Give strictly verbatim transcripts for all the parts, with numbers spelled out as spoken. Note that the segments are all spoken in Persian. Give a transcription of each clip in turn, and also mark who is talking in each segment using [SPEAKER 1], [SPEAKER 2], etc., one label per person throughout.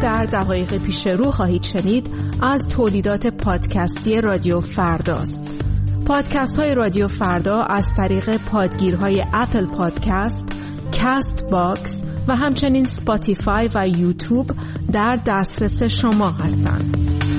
[SPEAKER 1] در دقایق پیش رو خواهید شنید از تولیدات پادکستی رادیو فرداست. پادکست های رادیو فردا از طریق پادگیرهای اپل پادکست، کست باکس و همچنین سپاتیفای و یوتیوب در دسترس شما هستند.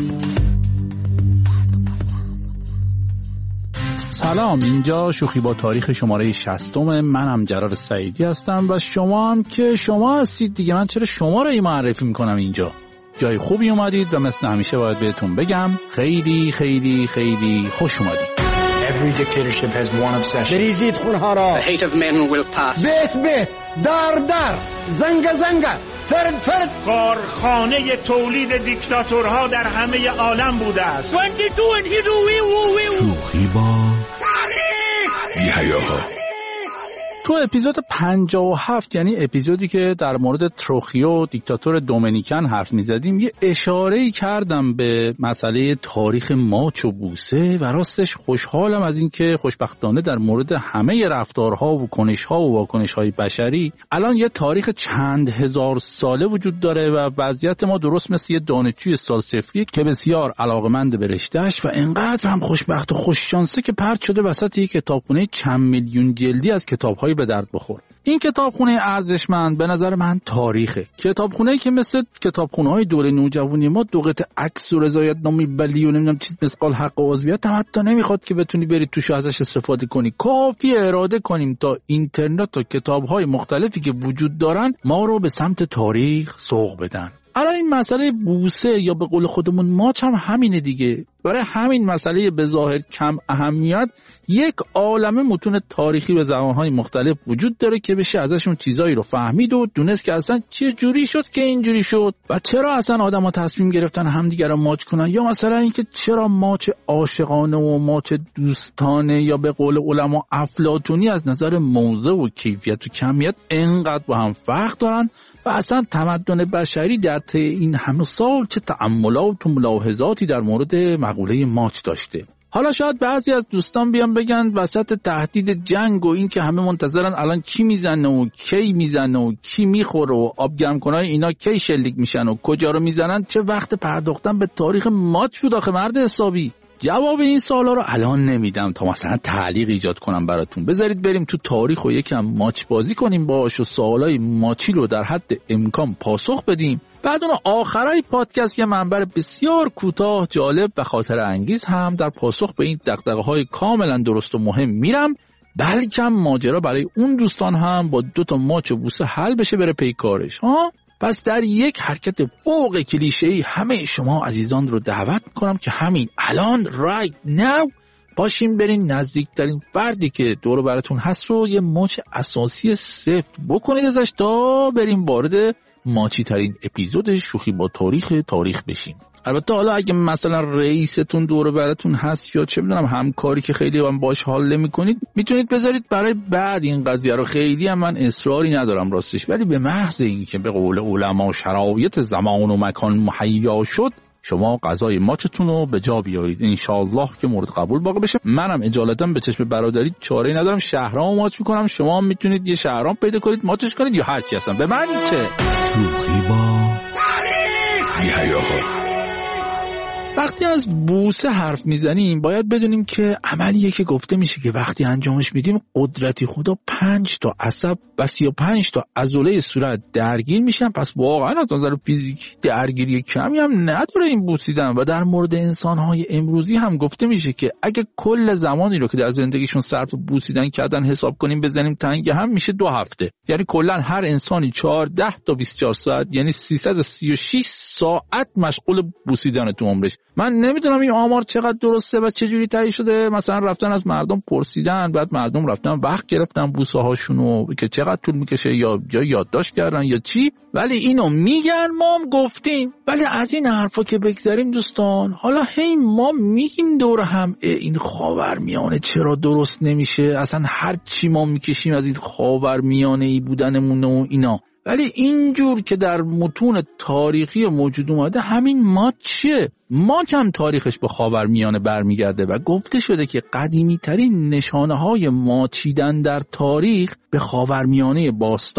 [SPEAKER 2] سلام، اینجا شوخی با تاریخ شماره شصتم. منم جرار سعیدی هستم و شما هم که شما هستید دیگه. من چرا شما رو معرفی میکنم؟ اینجا جای خوبی اومدید و مثل همیشه باید بهتون بگم خیلی خیلی خیلی خوش اومدید.
[SPEAKER 3] Every dictatorship has one obsession.
[SPEAKER 4] بریزید خونها را.
[SPEAKER 5] The hate of men will pass.
[SPEAKER 4] بیت بیت، در در، زنگ زنگ، فرد فرد.
[SPEAKER 6] کارخانه تولید دیکتاتورها در همه عالم بوده است.
[SPEAKER 2] شوخی با تاریخ. یحیی. تو اپیزود پنجاه و هفت، یعنی اپیزودی که در مورد تروخیو دیکتاتور دومینیکن حرف می‌زدیم، یه اشاره‌ای کردم به مسئله تاریخ ماچ و بوسه و راستش خوشحالم از اینکه خوشبختانه در مورد همه رفتارها و کنش‌ها و واکنش‌های بشری الان یه تاریخ چند هزار ساله وجود داره و وضعیت ما درست مثل یه دانشجوی سال صفری که بسیار علاقه‌مند به رشته‌اش و اینقدر هم خوشبخت و خوششانسه که پرت شده وسط یک کتابخونه چند میلیون جلدی از کتاب‌های به درد بخور. این کتابخونه ارزشمند به نظر من تاریخه. کتابخونه‌ای که مثل کتابخونه‌های دوره نوجوانی ما دو قطعه عکس و رضایت نامی بلی و نمیدونم چیز مثقال حق و عضویت هم حتی نمیخواد که بتونی بری توش ازش استفاده کنی. کافی اراده کنیم تا اینترنت و کتاب‌های مختلفی که وجود دارن ما رو به سمت تاریخ سوق بدن. الان این مسئله بوسه یا به قول خودمون ماچ هم همینه دیگه. برای همین مسئله به ظاهر کم اهمیت یک عالمه متون تاریخی به زبان‌های مختلف وجود داره که بشه ازشون چیزایی رو فهمید و دونست که اصلا چه جوری شد که اینجوری شد و چرا اصلا آدم‌ها تصمیم گرفتن همدیگه رو ماچ کنن، یا مثلا اینکه چرا ماچ عاشقانه و ماچ دوستانه یا به قول علما افلاطونی از نظر موضع و کیفیت و کمیت انقدر با هم فرق دارن و اصلا تمدن بشری در طی این همه سال چه تأملات و ملاحظاتی در مورد مقوله ماچ داشته. حالا شاید بعضی از دوستان بیان بگن وسط تهدید جنگ و این که همه منتظرن الان کی میزنه و کی میزنه و کی میخوره و آبگرمکنای اینا کی شلیک میشن و کجا رو میزنن، چه وقت پرداختن به تاریخ ماچ شد آخه مرد حسابی؟ جواب این سوالا رو الان نمیدم تا مثلا تعلیق ایجاد کنم براتون. بذارید بریم تو تاریخ و یکم ماچ بازی کنیم باش و سوالای ماچی رو در حد امکان پاسخ بدیم. بعد اون آخرای پادکست یه منبر بسیار کوتاه، جالب و خاطر انگیز هم در پاسخ به این دغدغه‌های کاملا درست و مهم میرم، بلکه ماجرا برای اون دوستان هم با دو تا ماچ و بوسه حل بشه بره پی کارش. ها پس در یک حرکت فوق کلیشه‌ای همه شما عزیزان رو دعوت میکنم که همین الان right now باشیم برین نزدیکترین فردی که دور براتون هست رو یه ماچ اساسی سفت بکنید ازش تا بریم وارد ماچی ترین اپیزود شوخی با تاریخ تاریخ بشیم. البته حالا اگه مثلا رئیستون دور براتون هست یا چه میدونم همکاری که خیلی هم باش حال نمی‌کنید، میتونید بذارید برای بعد این قضیه رو. خیلی هم من اصراری ندارم راستش، ولی به محض اینکه به قول علما شرایط زمان و مکان مهیا شد شما غذای ماچتون رو به جا بیارید انشالله که مورد قبول واقع بشه. منم اجالتا به چشم برادری چاره‌ای ندارم، شهرام ماچ میکنم، شما هم میتونید یه شهرام پیدا کنید ماچش کنید یا هر چی هستن. به من چه؟ شوخی با تاریخ. وقتی از بوسه حرف میزنیم باید بدونیم که عملیه که گفته میشه که وقتی انجامش میدیم قدرتی خدا پنج تا عصب و سی و پنج تا عضله صورت درگیر میشن. پس واقعا از نظر فیزیکی درگیری کمی هم نداره این بوسیدن. و در مورد انسانهای امروزی هم گفته میشه که اگه کل زمانی رو که در زندگیشون صرف بوسیدن کردن حساب کنیم بزنیم تنگ هم میشه دو هفته. یعنی کلا هر انسانی چهارده تا بیست و چهار ساعت یعنی سیصد و سی و شش ساعت مشغول بوسیدن تو عمرش. من نمیدونم این آمار چقدر درسته و چه جوری تایید شده. مثلا رفتن از مردم پرسیدن، بعد مردم رفتن وقت گرفتن بوسه هاشونو که چقدر طول میکشه یا جا یادداشت کردن یا چی، ولی اینو میگن ما هم گفتیم. ولی از این حرفا که بگذاریم دوستان، حالا هی ما میگیم دور هم این خاورمیانه چرا درست نمیشه، اصلا هر چی ما میکشیم از این خاورمیانه ای بودنمون و اینا، ولی اینجور که در متون تاریخی موجود اومده همین ماچ چیه؟ ماچ هم تاریخش به خاورمیانه برمیگرده و گفته شده که قدیمی ترین نشانه های ماچیدن در تاریخ به خاورمیانه باستان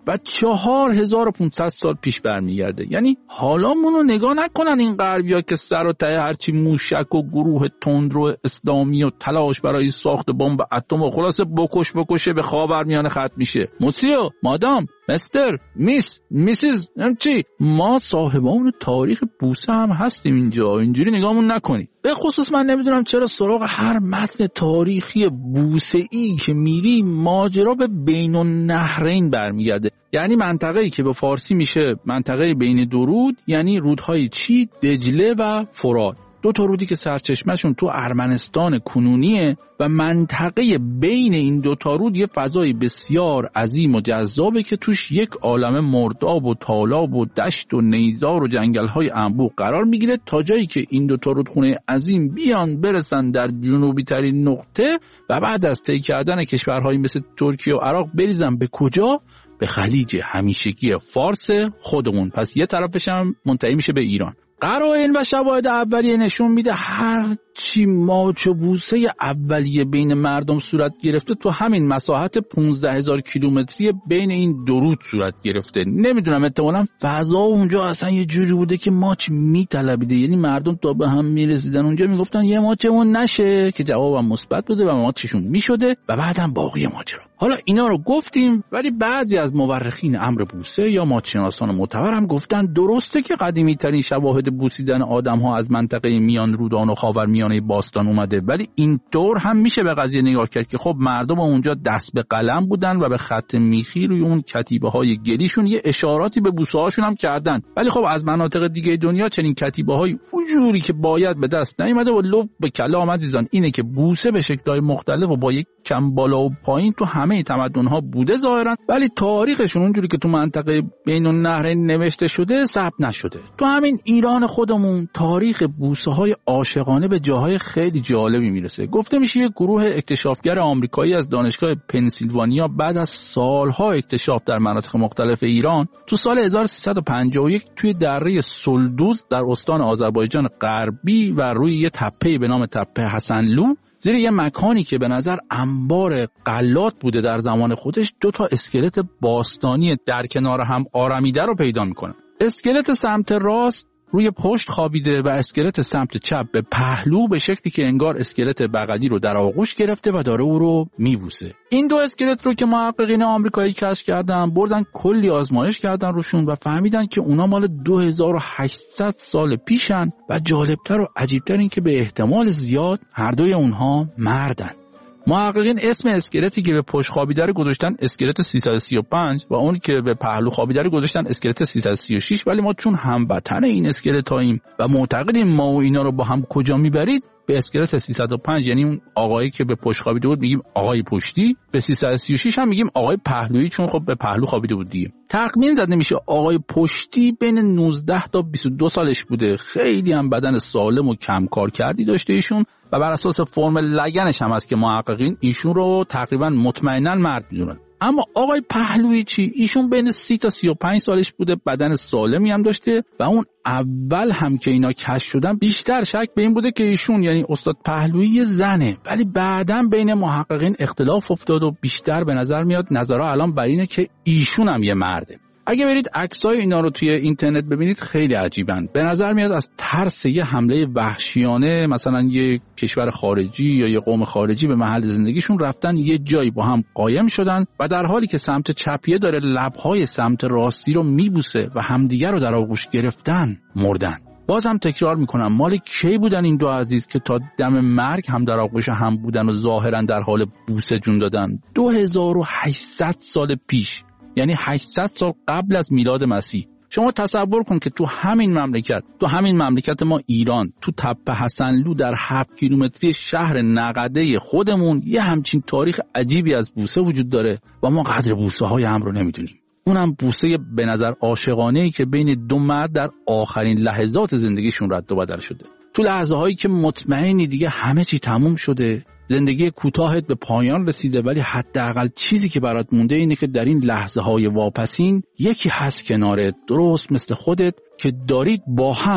[SPEAKER 2] و چهار هزار و پانصد سال پیش برمیگرده. یعنی حالا منو نگاه نکنن این غربیا که سر و ته هرچی موشک و گروه تندرو اسلامی و تلاش برای ساخت بمب اتم و خلاصه بکش بکشه به خاورمیانه ختم میشه. موسیو، مادام، مستر، میس، میسیز، چی؟ ما صاحبان تاریخ بوسه هم هستیم اینجا، اینجوری نگاهمون نکنی. به خصوص من نمیدونم چرا سراغ هر متن تاریخی بوسه‌ای که میری ماجرا به بین النهرین برمیگرده. یعنی منطقه‌ای که به فارسی میشه منطقه بین دو رود، یعنی رودهای چی، دجله و فرات. دو تا رودی که سرچشمه‌شون تو ارمنستان کنونیه و منطقه بین این دو تا رود یه فضای بسیار عظیم و جذابه که توش یک عالمه مرداب و تالاب و دشت و نیزار و جنگل‌های انبوه قرار میگیره تا جایی که این دو تا رودخونه عظیم بیان برسن در جنوبی ترین نقطه و بعد از طی کردن کشورهایی مثل ترکیه و عراق بریزن به کجا؟ به خلیج همیشگی فارس خودمون. پس یه طرفش هم منتهی میشه به ایران. قرائن و شواهد اولیه نشون میده هر چی ماچ و بوسه اولیه بین مردم صورت گرفته تو همین مساحت پانزده هزار کیلومتری بین این دو رود صورت گرفته. نمیدونم احتمالاً فضا اونجا اصلا یه جوری بوده که ماچ میطلبیده، یعنی مردم تا به هم میرسیدن اونجا میگفتن یه ماچمون نشه که جوابم مثبت بوده و ماچشون میشده و بعدم باقی ماجرا. حالا اینا رو گفتیم، ولی بعضی از مورخین امر بوسه یا ماچشناسان معتبر هم گفتن درسته که قدیمی ترین شواهد بوسیدن آدم ها از منطقه میان رودان و خاورمیانه باستان اومده، ولی اینطور هم میشه به قضیه نگاه کرد که خب مردم اونجا دست به قلم بودن و به خط میخی روی اون کتیبه های گلیشون یه اشاراتی به بوسه هاشون هم کردن، ولی خب از مناطق دیگه دنیا چنین کتیبه های اونجوری که باید به دست نیومده و لب به کلام عزیزان اینه که بوسه به شکل‌های مختلف و با یک کم بالا و پایین تو همه تمدن‌ها بوده ظاهرا، ولی تاریخشون اونجوری که تو منطقه بین النهرین نوشته شده ثبت نشده. تو همین ایران خودمون تاریخ بوسه‌های عاشقانه به جاهای خیلی جالبی میرسه. گفته میشه یک گروه اکتشافگر آمریکایی از دانشگاه پنسیلوانیا بعد از سالها اکتشاف در مناطق مختلف ایران تو سال هزار و سیصد و پنجاه و یک توی دره سلدوز در استان آذربایجان غربی و روی یه تپه به نام تپه حسنلو زیر یه مکانی که به نظر انبار غلات بوده در زمان خودش دو تا اسکلت باستانی در کنار هم آرمیده رو پیدا میکنن. اسکلت سمت راست روی پشت خوابیده و اسکلت سمت چپ به پهلو به شکلی که انگار اسکلت بغلی رو در آغوش گرفته و داره او رو میبوسه. این دو اسکلت رو که محققین آمریکایی کشف کردن بردن کلی آزمایش کردن روشون و فهمیدن که اونا مال دو هزار و هشتصد سال پیشن و جالبتر و عجیبتر این که به احتمال زیاد هر دوی اونها مردن. محققین اسم اسکلتی که به پشت خوابیده رو گذاشتن اسکلت سیصد و سی و پنج و اون که به پهلو خوابیده رو گذاشتن اسکلت سیصد و سی و شش، ولی ما چون هموطن این اسکلتاییم و معتقدیم ما و اینا رو با هم کجا میبرید، به اسکلت سیصد و پنج یعنی اون آقایی که به پشت خوابیده بود میگیم آقای پشتی، به سیصد و سی و شش هم میگیم آقای پهلویی چون خب به پهلو خوابیده بود دیگه. تخمین زده میشه آقای پشتی بین نوزده تا بیست و دو سالش بوده. خیلی هم بدن سالم و کم کار کردی داشته ایشون و بر اساس فرم لگنش هم هست که محققین ایشون رو تقریبا مطمئنا مرد میدونن. اما آقای پهلویی چی؟ ایشون بین سی تا سی و پنج سالش بوده، بدن سالمی هم داشته و اون اول هم که اینا کشف شدن بیشتر شک به این بوده که ایشون یعنی استاد پهلویی زنه، ولی بعداً بین محققین اختلاف افتاد و بیشتر به نظر میاد نظرها الان بر اینه که ایشون هم یه مرده. اگه برید عکسای اینا رو توی اینترنت ببینید خیلی عجیبن. به نظر میاد از ترس یه حمله وحشیانه مثلا یه کشور خارجی یا یه قوم خارجی به محل زندگیشون رفتن یه جایی با هم قایم شدن و در حالی که سمت چپیه داره لبهای سمت راستی رو میبوسه و همدیگر رو در آغوش گرفتن مردن. بازم تکرار میکنم مال کی بودن این دو عزیز که تا دم مرگ هم در آغوش هم بودن و ظاهرا در حال بوسه جون دادن؟ دو هزار و هشتصد سال پیش، یعنی هشتصد سال قبل از میلاد مسیح. شما تصور کن که تو همین مملکت تو همین مملکت ما ایران تو تپه حسنلو در هفت کیلومتری شهر نقده خودمون یه همچین تاریخ عجیبی از بوسه وجود داره و ما قدر بوسه های هم رو نمیدونیم. اونم بوسه به نظر عاشقانه‌ای که بین دو مرد در آخرین لحظات زندگیشون رد و بدل شده. تو لحظه هایی که مطمئنی دیگه همه چی تموم شده، زندگی کوتاهت به پایان رسیده، ولی حداقل چیزی که برات مونده اینه که در این لحظه های واپسین یکی هست کنارت، درست مثل خودت، که دارید با هم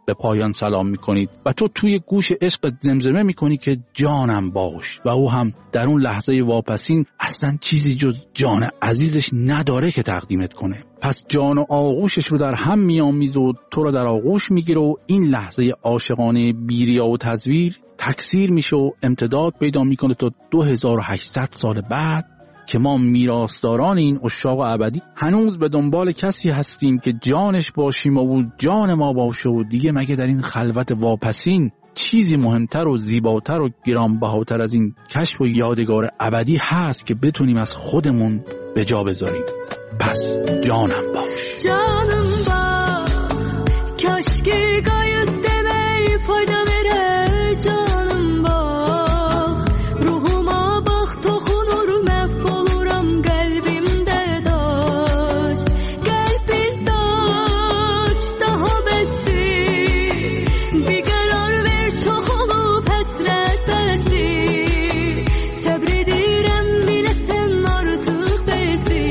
[SPEAKER 2] به پایان سلام میکنید و تو توی گوش عشق زمزمه میکنی که جانم باش و او هم در اون لحظه واپسین اصلا چیزی جز جان عزیزش نداره که تقدیمت کنه. پس جان و آغوشش رو در هم میامیزه و تو رو در آغوش میگیره و این لحظه عاشقانه بیریا و تزویر تکثیر میشه و امتداد پیدا میکنه تا دو هزار و هشتصد سال بعد که ما میراثداران این عشاق ابدی هنوز به دنبال کسی هستیم که جانش باشیم و او جان ما باشه و دیگه مگه در این خلوت واپسین چیزی مهمتر و زیباتر و گرانبهاتر از این کشف و یادگار ابدی هست که بتونیم از خودمون به جا بذاریم. پس جانم باش.
[SPEAKER 5] جانم باش کاشکی قایت دمی فایده بره. جانم باش روحuma bax toxunur məhv oluram qəlbimdə daş. Qəlbim daş daha bəsi bir qərar ver çox olub həsrət bəsi. Səbr edirəm biləsən artıq bəsi.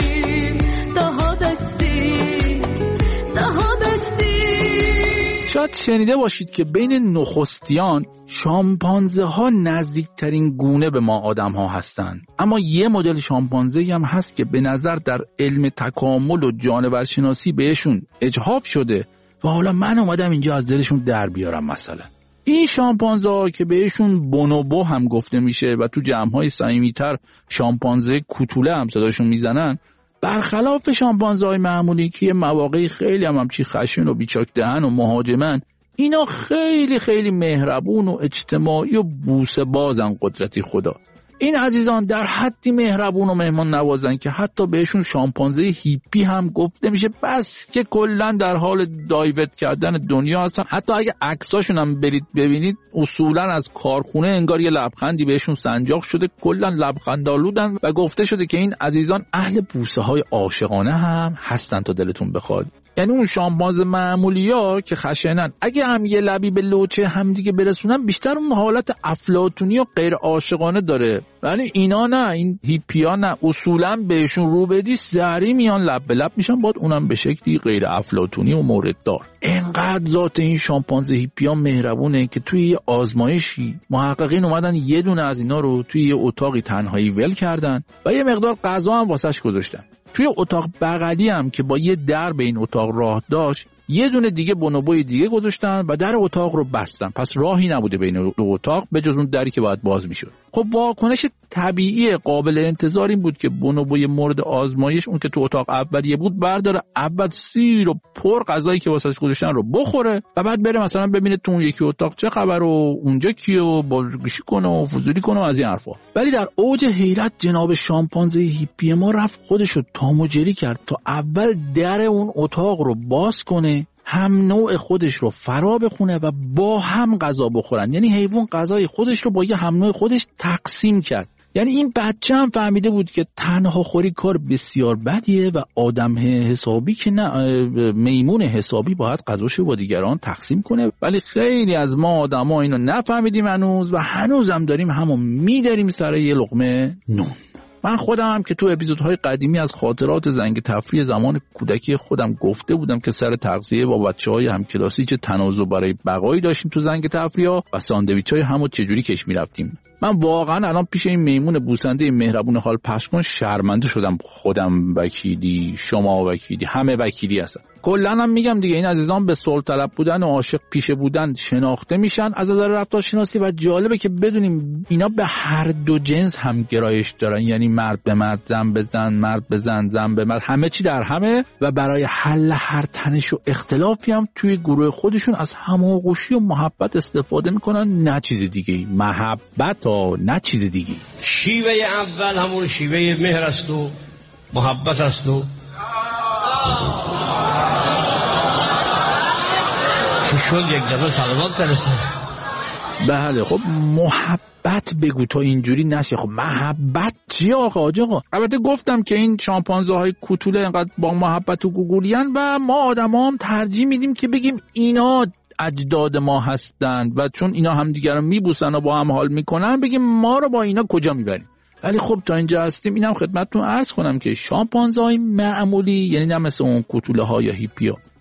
[SPEAKER 2] شاید شنیده باشید که بین نخستیان شامپانزه ها نزدیکترین گونه به ما آدم ها هستند، اما یه مدل شامپانزه هم هست که به نظر در علم تکامل و جانورشناسی بهشون اجحاف شده و حالا من اومدم اینجا از دلشون در بیارم. مثلا این شامپانزه ها که بهشون بونوبو هم گفته میشه و تو جمع‌های صمیمیتر شامپانزه کوتوله هم صداشون میزنن، برخلاف شامپانزه های معمولی که یه مواقعی خیلی هم همچی خشن و بیچاک دهن و مهاجمن، اینا خیلی خیلی مهربون و اجتماعی و بوسه بازن. قدرتی خدا این عزیزان در حدی مهربون و مهمان نوازن که حتی بهشون شامپانزه هیپی هم گفته میشه، بس که کلا در حال دایورت کردن دنیا هستن. حتی اگه عکساشون هم برید ببینید اصولا از کارخونه انگار یه لبخندی بهشون سنجاق شده، کلا لبخندآلودن و گفته شده که این عزیزان اهل بوسه های عاشقانه هم هستن تا دلتون بخواد. یعنی اون شامپانزه معمولیا که خشنن اگه هم یه لبی به لوچه همدیگه برسونن بیشتر اون حالت افلاطونی و غیر عاشقانه داره، ولی اینا نه، این هیپیا نه، اصولا بهشون رو بدی سری میان لب به لب میشن، بعد اونم به شکلی غیر افلاطونی و مورددار. اینقدر ذات این شامپانزه هیپیا مهربونه که توی یه آزمایشی محققین اومدن یه دونه از اینا رو توی یه اتاقی تنهایی ول کردن و یه مقدار غذا هم واسش گذاشتن. توی اتاق بغلی هم که با یه در به این اتاق راه داشت یه دونه دیگه بونوبوی دیگه گذاشتن و در اتاق رو بستن، پس راهی نبوده بین دو اتاق به جز اون دری که باید باز میشد. خب واکنش طبیعی قابل انتظار این بود که بونوبوی مورد آزمایش، اون که تو اتاق اولیه بود، برداره اول سیر و پر غذایی که واسش گذاشتن رو بخوره و بعد بره مثلا ببینه تو اون یکی اتاق چه خبر و اونجا کیه و بازگوشی کنه و فضولی کنه و از این حرفا. ولی در اوج حیرت جناب شامپانزه هیپی ما رفت خودشو تاموجری کرد تا اول در اون اتاق رو باز کنه، هم نوع خودش رو فرا بخونه و با هم غذا بخورن. یعنی حیوان غذای خودش رو با یه هم نوع خودش تقسیم کرد. یعنی این بچه هم فهمیده بود که تنها خوری کار بسیار بدیه و آدم حسابی که نه، میمون حسابی باید غذاشو با دیگران تقسیم کنه. ولی خیلی از ما آدما اینو نفهمیدیم هنوز و هنوزم داریم همون میداریم سر یه لقمه نون. من خودم هم که تو اپیزودهای قدیمی از خاطرات زنگ تفریح زمان کودکی خودم گفته بودم که سر تغذیه با بچه‌های همکلاسی چه تنازع برای بقایی داشتیم تو زنگ تفریح‌ها و ساندویچ‌های همو چجوری کش می‌رفتیم. من واقعا الان پیش این میمون بوسنده مهربون حال پخش کن شرمنده شدم. خودم وکیلی، شما وکیلی، همه وکیلی هستن. کلا هم میگم دیگه این عزیزان به صلح طلب بودن و عاشق پیشه بودن شناخته میشن از نظر رفتارشناسی و جالبه که بدونیم اینا به هر دو جنس هم گرایش دارن، یعنی مرد به مرد، زن به زن، مرد به زن، زن به مرد، همه چی در همه و برای حل هر تنش و اختلافی هم توی گروه خودشون از هماغوشی و محبت استفاده میکنن، نه چیز دیگه. محبت ها، نه چیز دیگه.
[SPEAKER 7] شیوه اول همون شیوه مهر است و محبت است و شد یک دفعه سلامات برسید.
[SPEAKER 2] بله خب محبت بگو تا اینجوری نشه. خب محبت چی آقا آقا؟ البته گفتم که این شامپانزه های کوتوله اینقدر با محبت و گوگولیان و ما آدم هم ترجیح میدیم که بگیم اینا اجداد ما هستند و چون اینا هم دیگر رو میبوسن و با هم حال میکنن بگیم ما رو با اینا کجا میبریم. ولی خب تا اینجا هستیم اینم خدمتتون عرض کنم که شامپانزه های معمولی، یعنی نه مثل اون کوتوله ها یا هیپیا،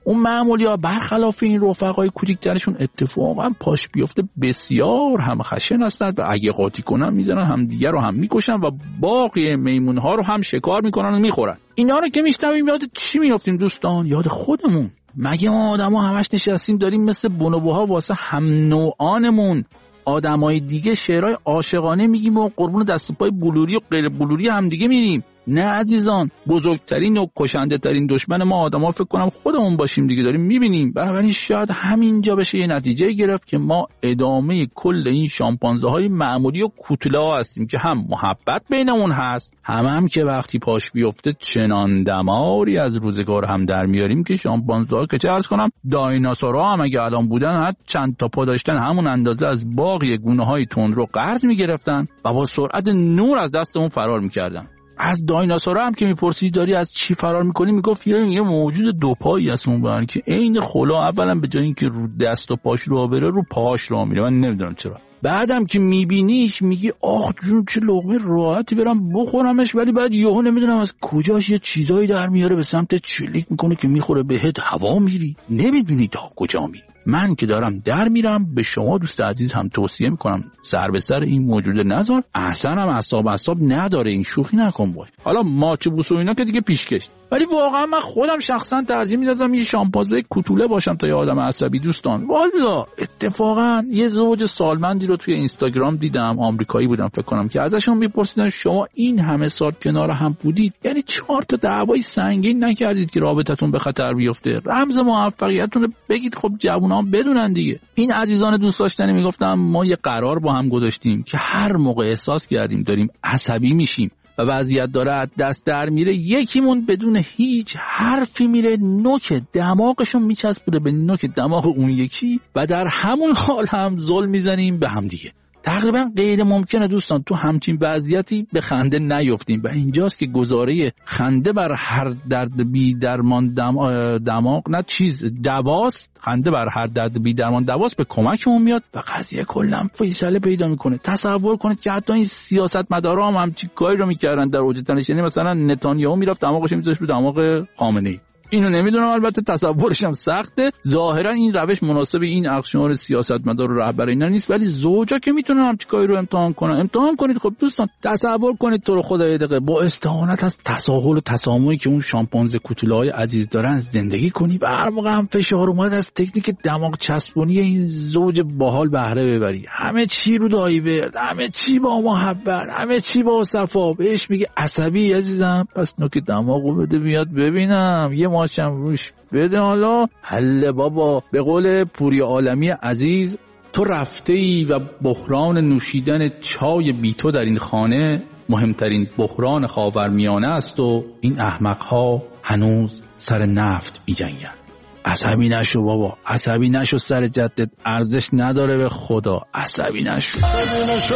[SPEAKER 2] اون معمولیا برخلاف این رفقای کوچیک‌ترشون اتفاقا پاش بیفته بسیار هم خشن هستند و اگه قاطی کنن میزنن هم دیگر رو هم میکشن و باقی میمونها رو هم شکار میکنن و میخورن. اینا رو که میشنویم یاد چی میافتیم دوستان؟ یاد خودمون. مگه ما آدما همش نشستیم داریم مثل بونوبوها واسه هم نوعانمون آدمای دیگه شعرهای عاشقانه میگیم و قربون دست و پای بلوری و غیر بلوری هم دیگه میریم؟ نه عزیزان، بزرگترین و کشنده ترین دشمن ما آدما فکر کنم خودمون باشیم دیگه. داریم میبینیم. بنابراین شاید همینجا بشه یه نتیجه گرفت که ما ادامه کل این شامپانزه های معمولی و کوتوله هستیم که هم محبت بینمون هست، هم هم که وقتی پاش بیفته چنان دماری از روزگار هم در میاریم که شامپانزه ها که چه عرض کنم دایناسورها هم اگه الان بودن حد چند تا پا داشتن همون اندازه از باقی گونه های تندرو قرض میگرفتن و با سرعت نور از دستمون فرار میکردن. از دایناسورها هم که میپرسی داری از چی فرار میکنی، میگفت یه موجود دو پایی هست اون برن که عین خلا اولا به جای اینکه رو دست و پاش رو بره رو پاش رو میره. من نمیدونم چرا. بعدم که میبینیش میگی آخ جون چه لقمه راحتی برم بخورمش، ولی بعد یهو نمیدونم از کجاش یه چیزایی در میاره به سمت چلیک میکنه که میخوره بهت هوا میری، نمیدونی تا کجا میری. من که دارم در میرم به شما دوست عزیز هم توصیه میکنم سر به سر این موجود نذار، اصلا هم عصاب عصاب نداره، این شوخی نکن باش. حالا ماچ بوس و اینا که دیگه پیشکش، ولی واقعا من خودم شخصا ترجیح میدادم یه شامپانزه کوتوله باشم تا یه آدم عصبی دوستان. والا اتفاقا یه زوج سالمندی رو توی اینستاگرام دیدم، آمریکایی بودن فکر کنم، که ازشون میپرسیدن شما این همه سال کنار هم بودید یعنی چهار تا دعوای سنگین نکردید که رابطتون به خطر بیفته؟ رمز موفقیتتون رو بگید خب جوونا بدونن دیگه. این عزیزان دوست داشتنی میگفتم ما یه قرار با هم گذاشتیم که هر موقع احساس کردیم داریم عصبی میشیم و وضعیت داره از دست در میره، یکیمون بدون هیچ حرفی میره نوک دماغشون میچسبونه به نوک دماغ اون یکی و در همون حال هم ظلم میزنیم به هم دیگه. تقریبا غیر ممکنه دوستان تو همچین وضعیتی به خنده نیفتیم و اینجاست که گزاره خنده بر هر درد بی درمان دم... دماغ نه چیز دواست، خنده بر هر درد بی درمان دواست به کمکمون میاد و قضیه کلا فیصله پیدا میکنه. تصور کنید که حتی این سیاستمدارا هم همچین کاری رو میکردن در اوج تنشی، مثلا نتانیاهو میرفت دماغش میذاشت رو دماغ خامنه‌ای. اینو نمیدونم، البته تصورش هم سخته. ظاهرا این روش مناسب این اقشار سیاستمدار و رهبر اینا نیست، ولی زوجا که میتونن همچین کاری رو امتحان کنن. امتحان کنید. خب دوستان تصور کنید تو رو خدا یه دقیقه با استعانت از تساهل و تسامحی که اون شامپانزه کوتوله‌های عزیز دارن زندگی کنی و هر موقع هم فشار اومد از تکنیک دماغ چسبونی این زوج باحال بهره ببری. همه چی رو دایی برد، همه چی با محبت، همه چی با صفا. بهش میگه عصبی عزیزم پس نوک دماغو بده بیاد ببینم، یه ماچم روش بده. حالا حل بابا. به قول پوری عالمی عزیز، تو رفته ای و بحران نوشیدن چای بی تو در این خانه مهمترین بحران خاورمیانه است و این احمقها هنوز سر نفت بی جنگن. عصبی نشو بابا، عصبی نشو، سر جدت ارزش نداره به خدا. عصبی نشو، عصبی نشو.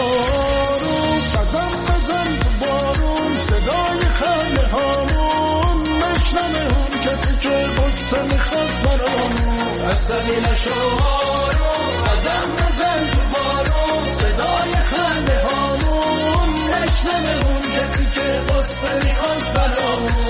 [SPEAKER 2] قدم بزن تو بارون، صدای خنده هامون نشنمه اون کسی که بسته میخواست برامون. عصبی نشو، قدم بزن تو بارون، صدای خنده هامون نشنمه اون کسی که بسته میخواست برامون.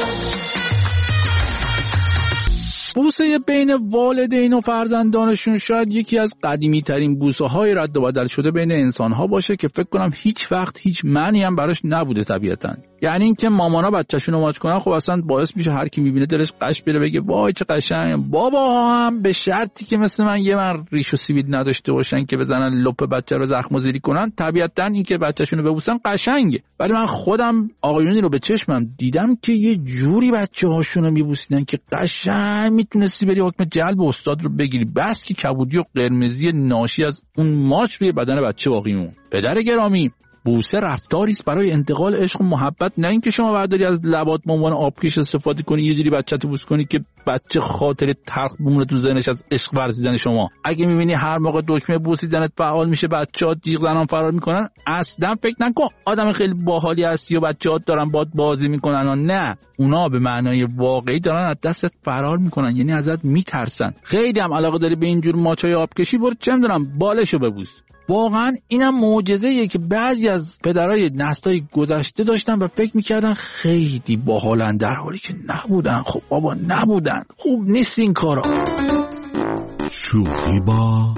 [SPEAKER 2] بوسه بین والدین و فرزندانشون شاید یکی از قدیمی ترین بوسه های رد و بدل شده بین انسان ها باشه که فکر کنم هیچ وقت هیچ معنی هم براش نبوده طبیعتاً. یعنی اینکه مامانا بچه‌شون رو ماچ کنن خب اصلا باعث میشه هر کی میبینه دلش قش بره بگه وای چه قشنگ. بابا هم به شرطی که مثل من یه من ریش و سیبیل نداشته باشن که بزنن لپ بچه رو زخم زیری کنن، طبیعتاً اینکه بچه‌شون رو ببوسن قشنگه. ولی من خودم آقایونی رو به چشمم دیدم که یه جوری بچه‌هاشون رو میبوسیدن که قشنگ میتونستی بری حکم جلب استاد رو بگیری، بس که کبودی و قرمزی ناشی از اون ماچ روی بدن بچه باقی مون. پدر گرامی، بوسه رفتاری است برای انتقال عشق و محبت، نه اینکه شما برداری از لبات به عنوان آبکش استفاده کنی یه جوری بچه‌تو بوس کنی که بچه خاطر تلخ بمونه تو ذهنش از عشق ورزیدن شما. اگه می‌بینی هر موقع دکمه بوسیدنت فعال میشه بچه‌ها جیغ زنان فرار میکنن، اصلا فکر نکن آدم خیلی باحالی هستی و بچه‌ها دارن باهات بازی میکنن. نه، اونا به معنای واقعی دارن از دستت فرار میکنن، یعنی ازت میترسن. خیلی هم علاقه داری به اینجور ماچای آبکشی، برو چه میدونم بالشو ببوس. واقعا اینم معجزه‌ایه که بعضی از پدرای نسل‌های گذشته داشتن و فکر می‌کردن خیلی باحالن، در حالی که نبودن. خب بابا نبودن، خوب نیست این کارا.
[SPEAKER 8] شوخی با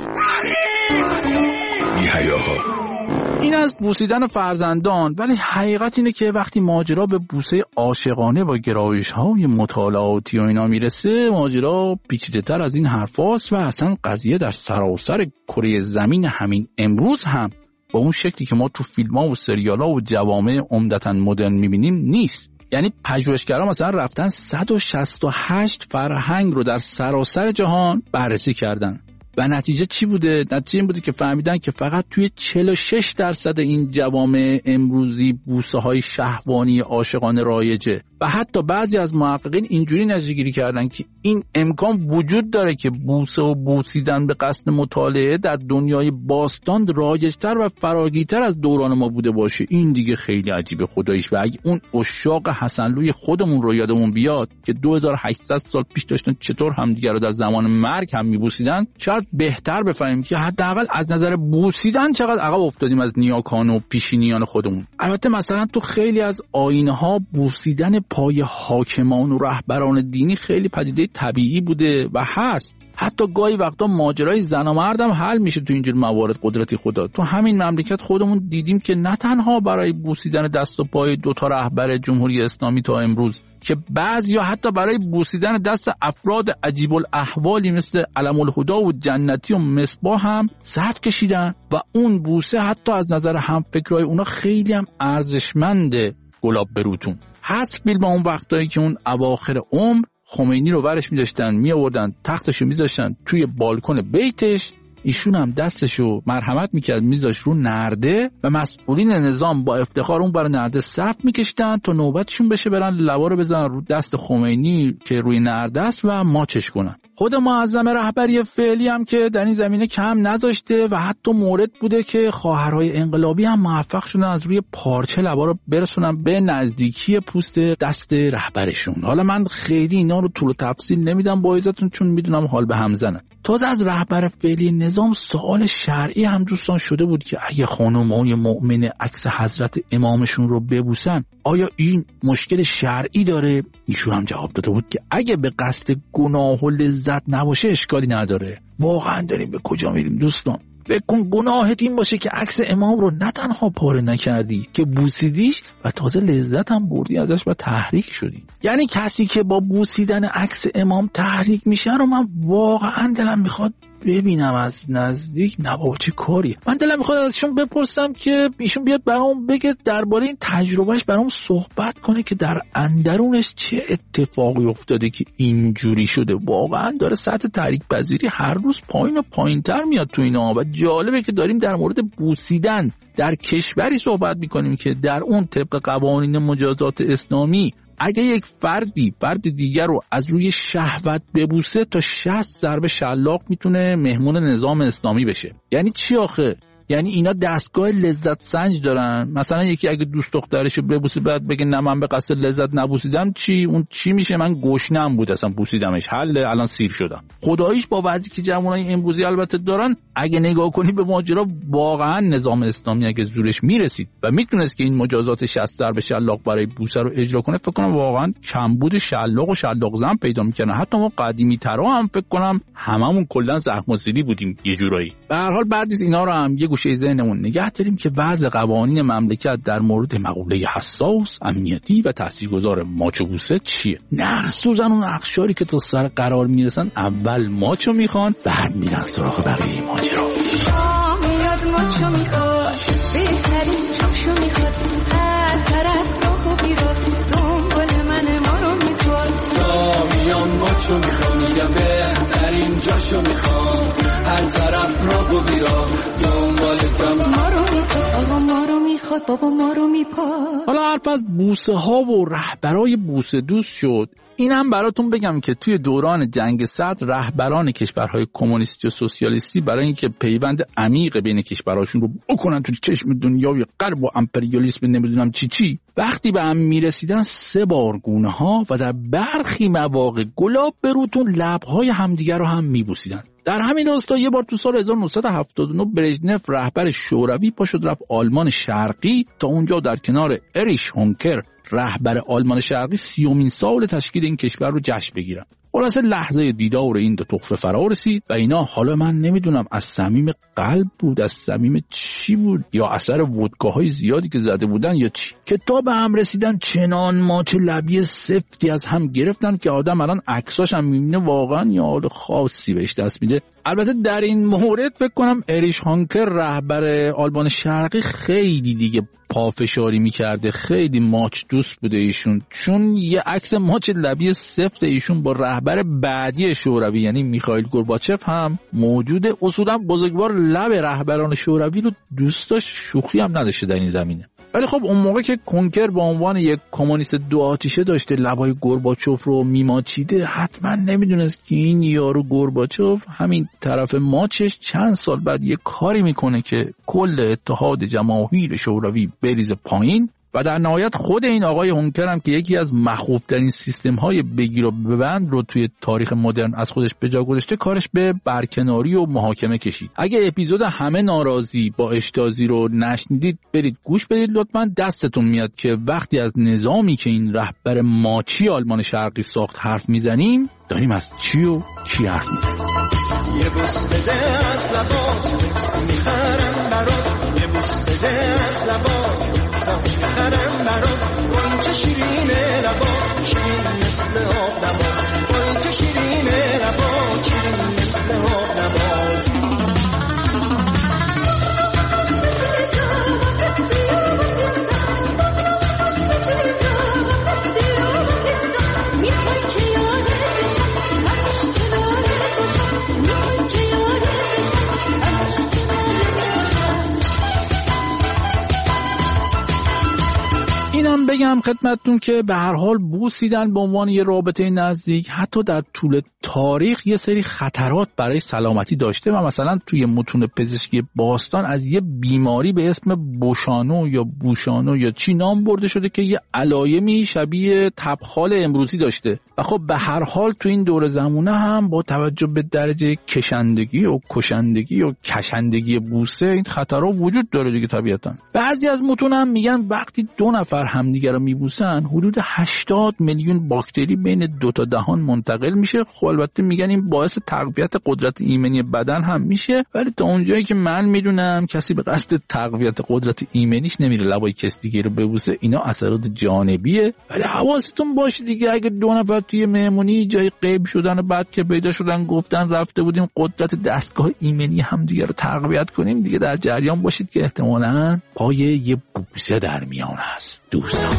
[SPEAKER 8] بی‌حیاها.
[SPEAKER 2] این از بوسیدن فرزندان، ولی حقیقت اینه که وقتی ماجرا به بوسه عاشقانه با گرایش‌های مطالعاتی و اینا میرسه، ماجرا پیچیده‌تر از این حرفاست و اصلا قضیه در سراسر کره زمین همین امروز هم با اون شکلی که ما تو فیلم‌ها و سریال‌ها و جوامع عمدتاً مدرن می‌بینیم نیست. یعنی پژوهشگران مثلا رفتن صد و شصت و هشت فرهنگ رو در سراسر جهان بررسی کردن و نتیجه چی بوده؟ نتیجه این بوده که فهمیدن که فقط توی چهل و شش درصد این جوامع امروزی بوسه های شهوانی عاشقانه رایجه و حتی بعضی از محققین اینجوری نتیجه گیری کردن که این امکان وجود داره که بوسه و بوسیدن به قصد مطالعه در دنیای باستان رایج‌تر و فراگیرتر از دوران ما بوده باشه. این دیگه خیلی عجیبه خداییش. و اگه اون عشاق حسنلوی خودمون رو یادمون بیاد که دو هزار و هشتصد سال پیش داشتن چطور همدیگه رو در زمان مرگ هم میبوسیدن، شاید بهتر بفهمیم که حداقل از نظر بوسیدن چقدر عقب افتادیم از نیاکان و پیشینیان خودمون. البته مثلا تو خیلی از آیین‌ها بوسیدن پای حاکمان و رهبران دینی خیلی پدیده طبیعی بوده و هست. حتی گاهی وقتا ماجرای زن و مرد هم حل میشه تو اینجور موارد. قدرتی خدا تو همین مملکت خودمون دیدیم که نه تنها برای بوسیدن دست و پای دو تا رهبر جمهوری اسلامی تا امروز، که بعضیا حتی برای بوسیدن دست افراد عجیب الاحوالی مثل علم الهدی و جنتی و مصباح هم صف کشیدن و اون بوسه حتی از نظر همفکرای اونا خیلی هم ارزشمنده. گلاب بروتون هست فیلم اون وقتایی که اون اواخر عمر خمینی رو ورش می‌داشتن، میآوردن تختشو می‌ذاشتن توی بالکن بیتش، ایشون هم دستشو مرحمت میکرد میذاش رو نرده و مسئولین نظام با افتخار اون برای نرده صف میکشیدن تا نوبتشون بشه برن لوا رو بزنن رو دست خمینی که روی نرده است و ماچش کنن. خود معظم رهبری فعلی هم که در این زمینه کم نذاشته و حتی مورد بوده که خواهرای انقلابی هم موفق شدن از روی پارچه لبا رو برسونن به نزدیکی پوست دست رهبرشون. حالا من خیلی اینا رو طول و تفصیل نمیدم با عزتون، چون میدونم حال به هم زنن. تازه از رهبر فعلی نظام سوال شرعی هم دوستان شده بود که اگه خانم‌های مؤمن عکس حضرت امامشون رو ببوسن آیا این مشکل شرعی داره؟ ایشون هم جواب داده بود که اگه به قصد گناه و لذت نباشه اشکالی نداره. واقعا داریم به کجا میریم دوستان؟ بکن گناهت این باشه که عکس امام رو نه تنها پاره نکردی که بوسیدیش و تازه لذت هم بردی ازش و تحریک شدی. یعنی کسی که با بوسیدن عکس امام تحریک میشه رو من واقعا دلم میخواد ببینم از نزدیک. نه بابا چه کاری. من دلم میخواد ازشون بپرسم که ایشون بیاد برام بگه درباره این تجربهش برام صحبت کنه که در اندرونش چه اتفاقی افتاده که اینجوری شده. واقعا داره سطح تحریک پذیری هر روز پایین و پایینتر میاد تو اینا و جالبه که داریم در مورد بوسیدن در کشوری صحبت میکنیم که در اون طبق قوانین مجازات اسلامی اگه یک فردی فرد دیگر رو از روی شهوت ببوسه تا شصت ضربه شلاق میتونه مهمون نظام اسلامی بشه. یعنی چی آخه؟ یعنی اینا دستگاه لذت سنج دارن؟ مثلا یکی اگه دوست دخترشو ببوسه بعد بگه نه من به قصد لذت نبوسیدم، چی اون چی میشه؟ من گشنم بود اصلا بوسیدمش، حل الان سیر شدم. خداییش با وضعی که جوانای امروزی البته دارن، اگه نگاه کنی به ماجرا واقعا نظام اسلامی اگه زورش میرسید و میتونست که این مجازات شصت ضربه شلاق برای بوسه رو اجرا کنه، فکر کنم واقعا کمبود شلاق و شلاق زن پیدا میکنه. حتی ما قدیمی ترا هم فکر کنم هممون کلا زخم سیلی بودیم یه جورایی. به هر حال بعد از اینا رو هم یه گوشه ذهنمون نگه داریم که وضع قوانین مملکت در مورد مقوله حساس، امنیتی و تاثیرگذار ماچ و بوسه چیه. نخصوصا اون اقشاری که تا سر قرار میرسن اول ماچو میخوان بعد میرن سراغ بقیه ماجرا.
[SPEAKER 5] میاد ماچو میخواد بهترین جاشو میخواد، هر طرف راهو بیراد دنبال من ما رو میخواد. تا میام ماچو میخوام میگم بهترین جاشو میخوام، هر طرف راهو بیراد دنبالتم ما رو میخواد. بابا ما رو میخواد، بابا ما رو میپاد.
[SPEAKER 2] حالا حرف از بوسه ها و رهبرای بوسه دوست شد. این هم براتون بگم که توی دوران جنگ صدر رهبران کشورهای کمونیستی و سوسیالیستی برای اینکه پیوند عمیق بین کشورهاشون رو بکنن توی چشم دنیای غرب و امپریالیسم نمیدونم چی چی، وقتی به هم میرسیدن سه بار گونه ها و در برخی مواقع گلاب بروتون لبهای همدیگر رو هم میبوسیدن. در همین راستا یه بار تو سال هزار و نهصد و هفتاد و نه برژنف رهبر شوروی پا شد رفت آلمان شرقی تا اونجا در کنار اریش هونکر رهبر آلمان شرقی سیومین سال تشکیل این کشور رو جشن بگیرن. خلاصه لحظه دیدار این دو تحفه فرا رسید و اینا حالا من نمیدونم از صمیم قلب بود، از صمیم چی بود، یا اثر ودکاهای زیادی که زده بودن یا چی، که تا به هم رسیدن چنان ماچ لبی سفتی از هم گرفتن که آدم الان عکساش هم میبینه واقعا یه حال خاصی بهش دست میده. البته در این مورد فکر کنم اریش هانکر رهبر آلمان شرقی خیلی دیگه پافشاری میکرده، خیلی ماچ دوست بوده ایشون، چون یه عکس ماچ لبی سفت ایشون با رهبر بعدی شوروی یعنی میخائیل گورباچف هم موجوده. اصولا بزرگوار لب رهبران شوروی رو دوست داشت، شوخی هم نداشته در این زمینه. ولی خب اون موقع که کنکر با عنوان یک کمونیست دو آتیشه داشته لبای گورباچوف رو میماچیده، حتما نمیدونست که این یارو گورباچوف همین طرف ماچش چند سال بعد یه کاری میکنه که کل اتحاد جماهیر شوروی بریزه پایین و در نهایت خود این آقای هونکر هم که یکی از مخوف‌ترین سیستم‌های بگیر و ببند رو توی تاریخ مدرن از خودش به جا گذاشته، کارش به برکناری و محاکمه کشید. اگه اپیزود همه ناراضی با اشتازی رو نشنیدید برید گوش بدید لطفاً. دستتون میاد که وقتی از نظامی که این رهبر ماچی آلمان شرقی ساخت حرف میزنیم داریم از چی و کی حرف میزنیم.
[SPEAKER 5] یه بوس بده از لبات میخرم برات، یه بوس بده از لبات میخرم برات، وای چه شیرینه لبات، شیرین مثل آب نبات، وای چه شیرینه لبات، شیرین مثل آب نبات.
[SPEAKER 2] اینم بگم خدمتتون که به هر حال بوسیدن به عنوان یه رابطه نزدیک حتی در طول تاریخ یه سری خطرات برای سلامتی داشته و مثلا توی متون پزشکی باستان از یه بیماری به اسم بوشانو یا بوشانو یا چی نام برده شده که یه علایمی شبیه تبخال امروزی داشته و خب به هر حال تو این دور زمونه هم با توجه به درجه کشندگی و کشندگی و کشندگی بوسه این خطرها وجود داره دیگه طبیعتا. بعضی از متون هم میگن وقتی دو نفر همدیگه رو میبوسن حدود هشتاد میلیون باکتری بین دو تا دهان منتقل میشه. خب البته میگن این باعث تقویت قدرت ایمنی بدن هم میشه، ولی تا اونجایی که من میدونم کسی به قصد تقویت قدرت ایمنیش نمیره لبای کسی دیگه رو ببوسه، اینا اثرات جانبیه. ولی حواستون باشه دیگه اگه دو نفر توی مهمونی جای غیب شدن و بعد که پیدا شدن گفتن رفته بودیم قدرت دستگاه ایمنی هم دیگه رو تقویت کنیم، دیگه در جریان باشید که احتمالاً پای یه بوسه در میان هست دوستان.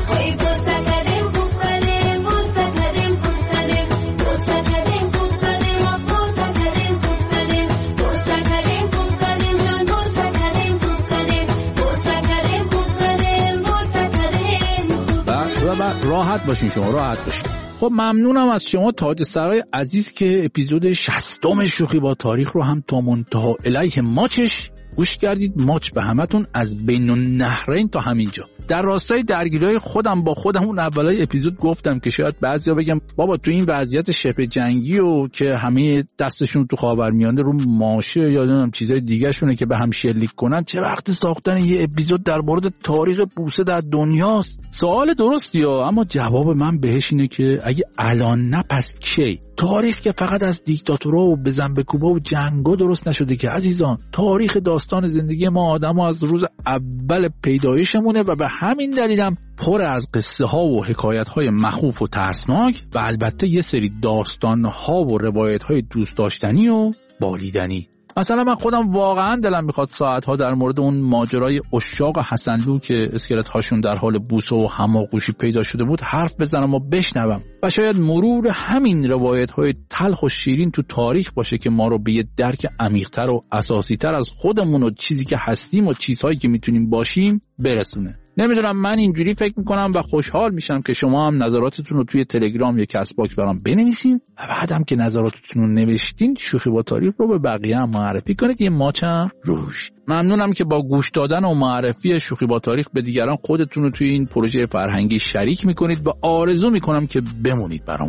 [SPEAKER 2] راحت باشین شما، راحت باشین. خب ممنونم از شما تاج سرای عزیز که اپیزود شصتم شوخی با تاریخ رو هم تا منتها الیه ماچش گوش کردید. ماچ به همتون از بین النهرین تا همینجا. در راستای درگیری‌های خودم با خودم اون اولای اپیزود گفتم که شاید بعضیا بگم بابا تو این وضعیت شبه جنگی و که همه دستشون تو خاورمیانه رو ماشه یا نمیدونم چیزای دیگه شونه که به هم شلیک کنن، چه وقت ساختن یه اپیزود در مورد تاریخ بوسه در دنیاست؟ سوال درستیه، اما جواب من بهش اینه که اگه الان نه پس کی؟ تاریخ که فقط از دیکتاتورها و بزن بکوبا و جنگا درست نشده که عزیزان. تاریخ داستان زندگی ما آدم‌ها از روز اول پیدایشمونه و به همین دلیلم پر از قصه ها و حکایت های مخوف و ترسناک و البته یه سری داستان ها و روایت های دوست داشتنی و بالیدنی. مثلا من خودم واقعا دلم میخواد ساعت ها در مورد اون ماجرای عشاق حسنلو که اسکلت هاشون در حال بوسه و هماغوشی پیدا شده بود حرف بزنم و بشنوم و شاید مرور همین روایت های تلخ و شیرین تو تاریخ باشه که ما رو به یه درک عمیق‌تر و اساسی‌تر از خودمون و چیزی که هستیم و چیزهایی که میتونیم باشیم برسونه. نمیدونم، من اینجوری فکر میکنم و خوشحال میشم که شما هم نظراتتون رو توی تلگرام یا کست باکس برام بنویسین و بعدم که نظراتتون رو نوشتین شوخی با تاریخ رو به بقیه هم معرفی کنید، یه ماچم روش. ممنونم که با گوش دادن و معرفی شوخی با تاریخ به دیگران خودتون رو توی این پروژه فرهنگی شریک میکنید و آرزو میکنم که بمونید برامون.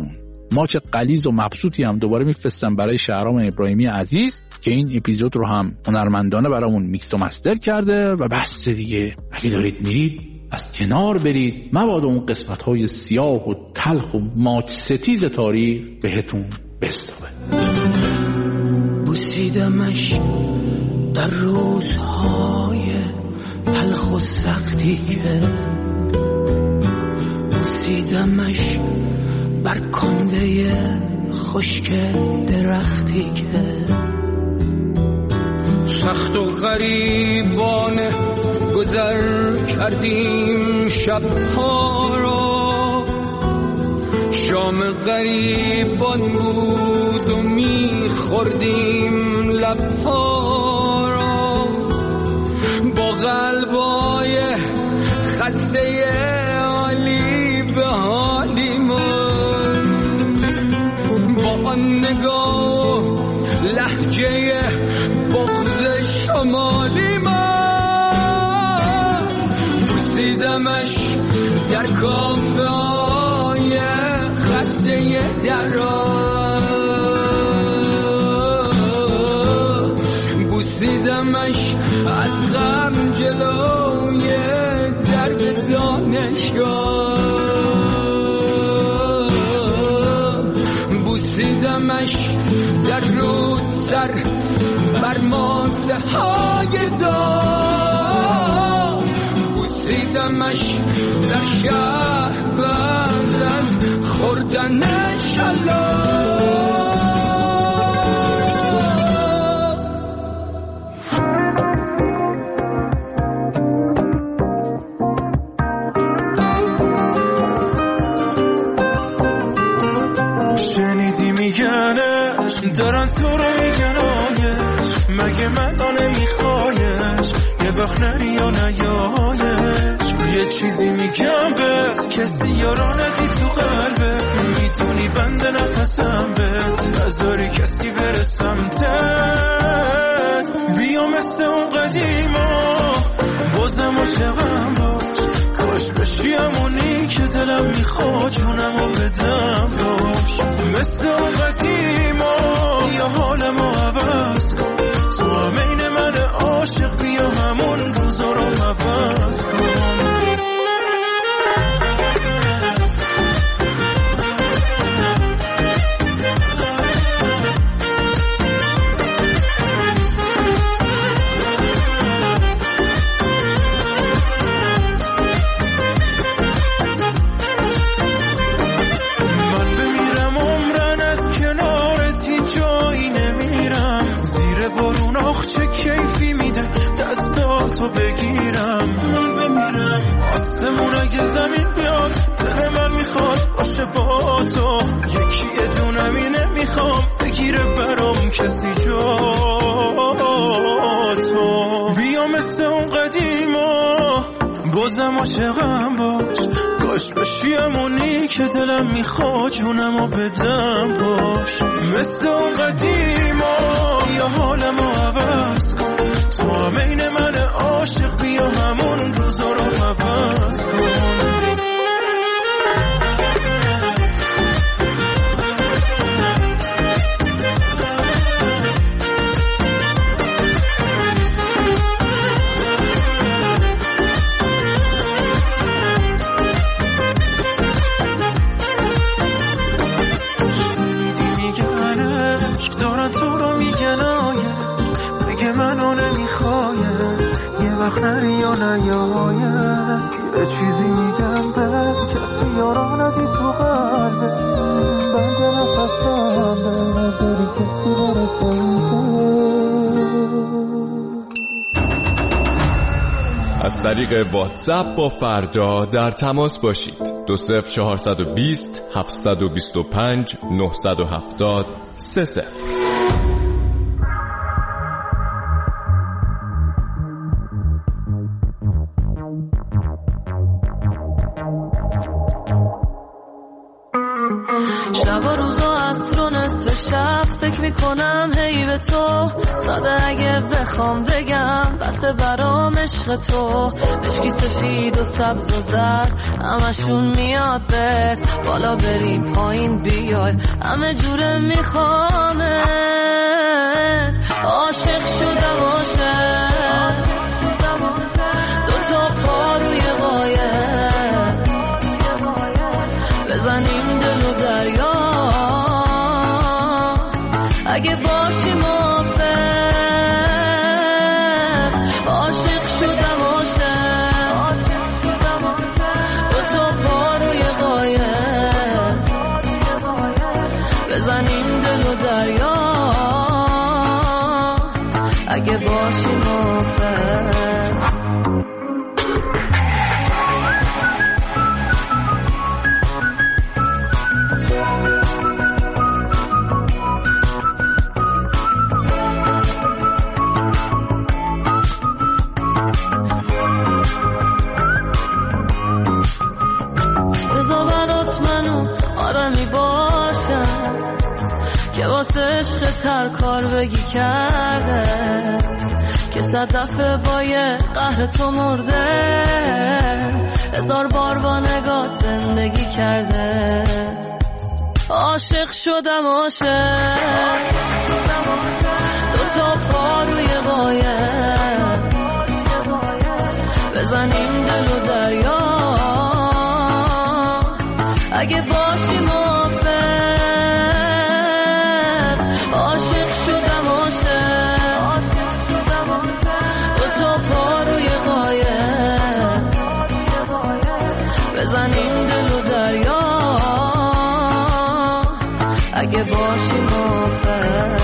[SPEAKER 2] ماچ غلیظ و مبسوطی هم دوباره میفرستم برای شهرام ابراهیمی عزیز که این اپیزود رو هم هنرمندانه برامون میکس و مستر کرده و بس دیگه. اگه دارید میرید از کنار برید، مبادا اون قسمت‌های سیاه و تلخ و ماچ ستیز تاریخ بهتون بستابه.
[SPEAKER 8] بوسیدمش در روزهای تلخ و سختی که بوسیدمش بر کنده خشک درختی که سخت و غریبانه گذر کردیم شبها را، شام غریبان بود و میخوردیم لبها را، با قلبای خسته عالی به حالی من، با آن نگاه لهجه بغض شمالی من، بوسیدمش در کافه های خسته درا، بوسیدمش از غم جلوی درب دانشگاه، بوسیدمش در رود سر بر ماسه های دار، بوسیدمش در شهر بعد از خوردن شلاق.
[SPEAKER 9] شنیدی میگنش دارن تو رو میگن آیش، مگه من آنه میخوایش یه وقت نری یا نیایش. یه چیزی میگم بهت کسی یارانتی تو قلبت، میتونی بند نفسم بهت نذاری کسی بره سمتت. بیا مثل اون قدیما بازم عاشقم باش، کاش بشی همونی که دلم میخواد جونمو بدم باش. مثل اون قدیما یا حالمو عوض کن، تو همین من عاشق بیا همون روزا رو عوض کن. تو بگیرم من بمیرم آسمون اگه زمین بیاد دل من میخواد باشه با تو، یکی دونم اینه میخوام بگیره برام کسی جا تو. بیا مثل اون قدیما بازم عاشقم باش، کاش بشی همونی که دلم میخواد جونمو بدم باش. مثل اون قدیما یا حالمو عوض کن، تو همین من عاشق بیا همون روزا رو عوض کن.
[SPEAKER 10] یا نیاید یه چیزی میگم بهت کسی یارانتی تو قلبه، بند نفسم به نظری کسی برسنده.
[SPEAKER 11] از طریق واتساپ با فردا در تماس باشید. دو صفر چهارصد و بیست هفتصد و بیست و پنج نهصد و هفتاد سه صفر.
[SPEAKER 5] شب و روز و عصر و نصف شب فکر میکنم هی به تو، ساده اگه بخوام بگم بسه برام عشق تو. مشکی سفید و سبز و زرد همشون میاد بهت، بالا بری پایین بیای همه جوره میخوامت. عاشق شدم عاشق، دو تا پا روی قایق، بزنیم دل و دریا اگه باشی موافق. عاشق شدم عاشق، دو تا پا روی قایق، بزنیم دل و دریا اگه باشی موافق. که واسه عشق تر کار بگی کرده، که صد دفعه با یه قهر تو مرده، هزار بار با نگاه زندگی کرده. عاشق شدم عاشق، دو تا پا روی قایق، بزنیم دل و دریا اگه باشی موافق. عاشق شدم عاشق، دو تا پا روی قایق، بزنیم دل و دریا اگه باشی موافق.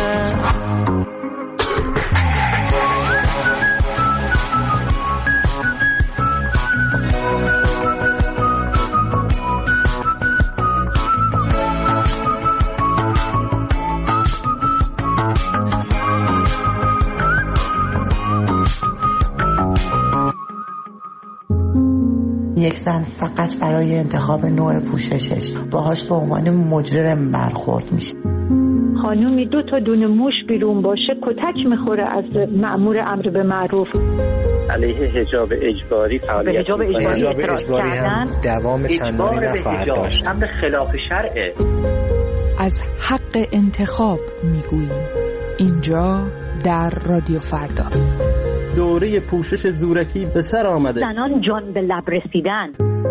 [SPEAKER 12] یک زن فقط برای انتخاب نوع پوششش باهاش به عنوان مجرم برخورد میشه.
[SPEAKER 13] خانومی دو تا دونه موش بیرون باشه کتک میخوره از مأمور امر به معروف.
[SPEAKER 14] علیه حجاب اجباری فعالیت
[SPEAKER 13] حجاب اجباری اعتراض کردن،
[SPEAKER 3] دوام چندانی نخواهد داشت.
[SPEAKER 14] امر خلاف شرعه.
[SPEAKER 1] از حق انتخاب میگوییم اینجا در رادیو فردا.
[SPEAKER 15] دوره پوشش زورکی به سر آمده.
[SPEAKER 13] زنان جان به لب رسیدن.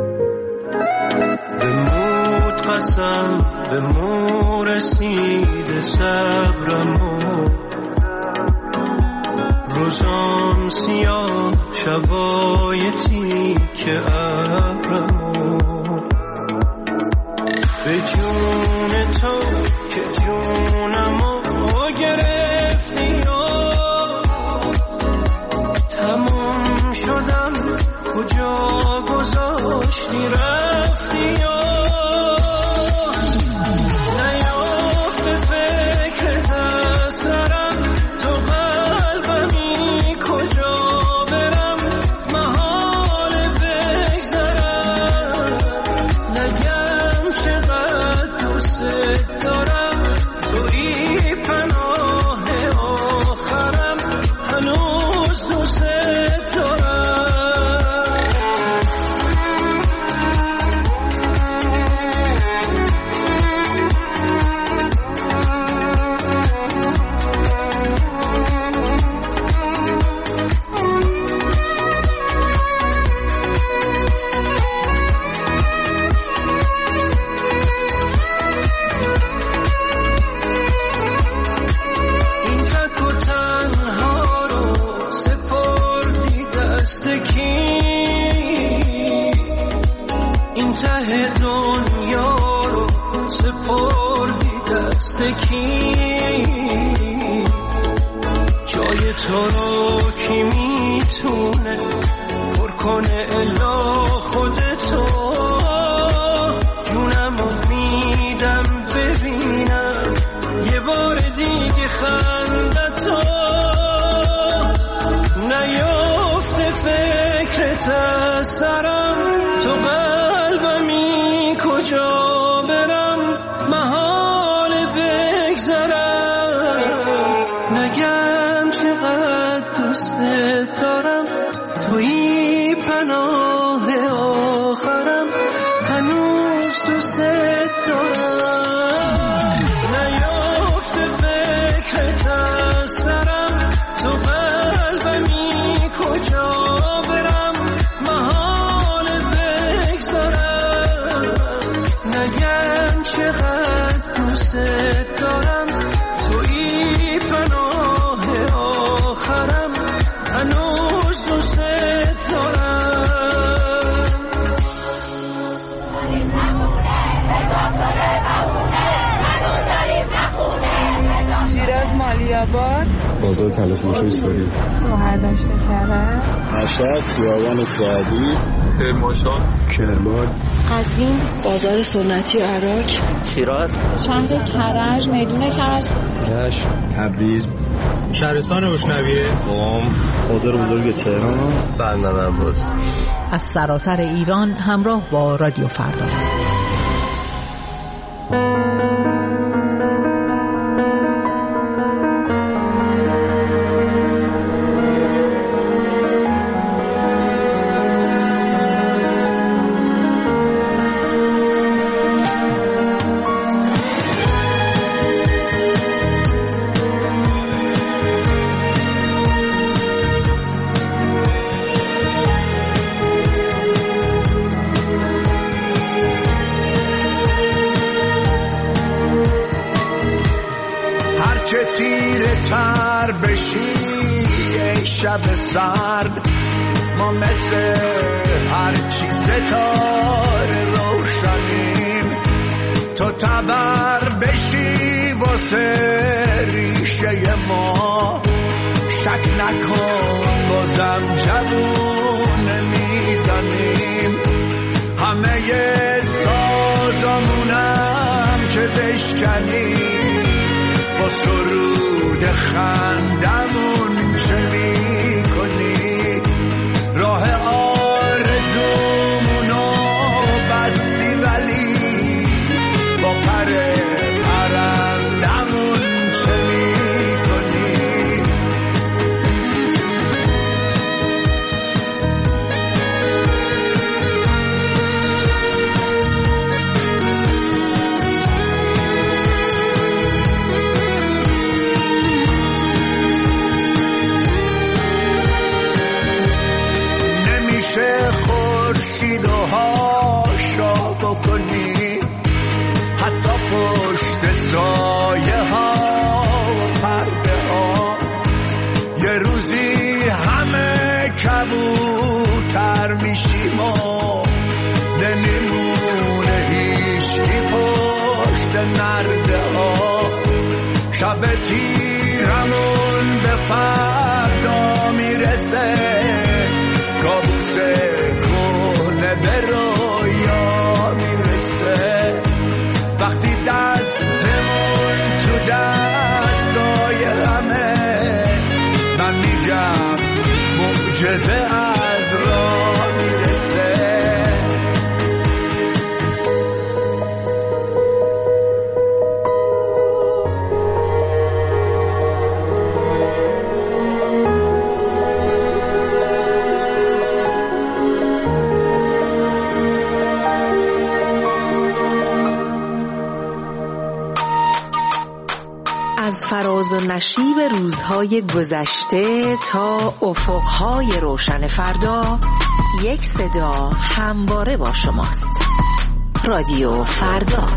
[SPEAKER 9] به مود قسم به مو رسید صبرمو، روزام سیاه شبای تیک ابرمو، به جون تو که جونمو گرفتی تموم شدم کجا گذاشتی رفتی یا نیافت فکرت از سرم تو قلبمی کجا برم محال بگذرم نگم چقدر دوست دارم توی پناه آخرم هنوز دوست ته دنیا رو سپردی دست کی، جای تو رو کی میتونه پر کنه الا خودتو، جونمو میدم ببینم یه بار دیگه خندتو، نیافته فکرت از سرم تو قلبمی کجا برم محال توی پناه آخرم هنوز دوست دارم نیافته فکرت از سرم تو قلبمی کجا برم محال بگذارم نگم چقدر دوست دارم توی پناه آخرم هنوز دوست
[SPEAKER 16] آباد
[SPEAKER 17] بازار تلفروشی سوری
[SPEAKER 16] شوهر داشته کرده
[SPEAKER 17] مشهد خیابان سعدی کرمانشاه کرمان
[SPEAKER 16] قزوین بازار سنتی عراق
[SPEAKER 18] شیراز
[SPEAKER 16] شهر کرج میدون کرج
[SPEAKER 17] رشت تبریز
[SPEAKER 19] شهرستان روشنویه
[SPEAKER 17] قم بازار بزرگ تهران بندر عباس
[SPEAKER 1] از سراسر ایران همراه با رادیو فردا.
[SPEAKER 6] چه تیره تر بشی ای شب سرد ما مثل هرچی ستاره روشنیم تو تبر بشی واسه ریشه ما شک نکن بازم جوون میزنیم همه سازمونم که بشکنیم با سرود خندمون چه می کنی راه آرزومونو بستی ولی با پر پرندمون چه می کنی خورشید و هاشا بکنی حتی پشت سایه ها و پرده ها یه روزی همه کبوتر میشیم و نمیمونه هیچکی پشت نرده ها شب تیرمون به فردا میرسه کابوسه به رویا میرسه وقتی دستمون تو دستای همه من میگم معجزه از راه میرسه
[SPEAKER 1] از فراز و نشیب روزهای گذشته تا افقهای روشن فردا یک صدا همواره با شماست. رادیو فردا.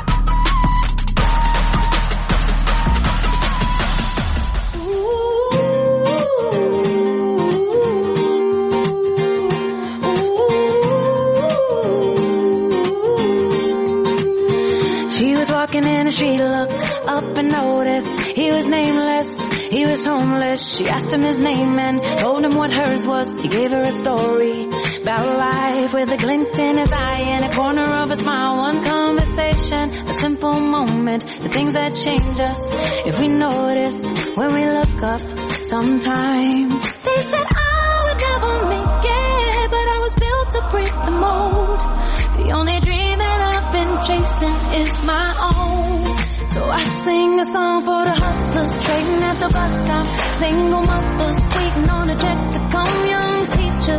[SPEAKER 5] She was walking in and she looked up and noticed he was nameless, he was homeless. She asked him his name and told him what hers was. He gave her a story about life with a glint in his eye and a corner of a smile. One conversation, a simple moment, the things that change us if we notice when we look up sometimes. They said I would never make it, but I was built to break the mold. The only dream that I've been chasing is my own. So I sing a song for the hustlers trading at the bus stop, single mothers waiting on a check to come, young teachers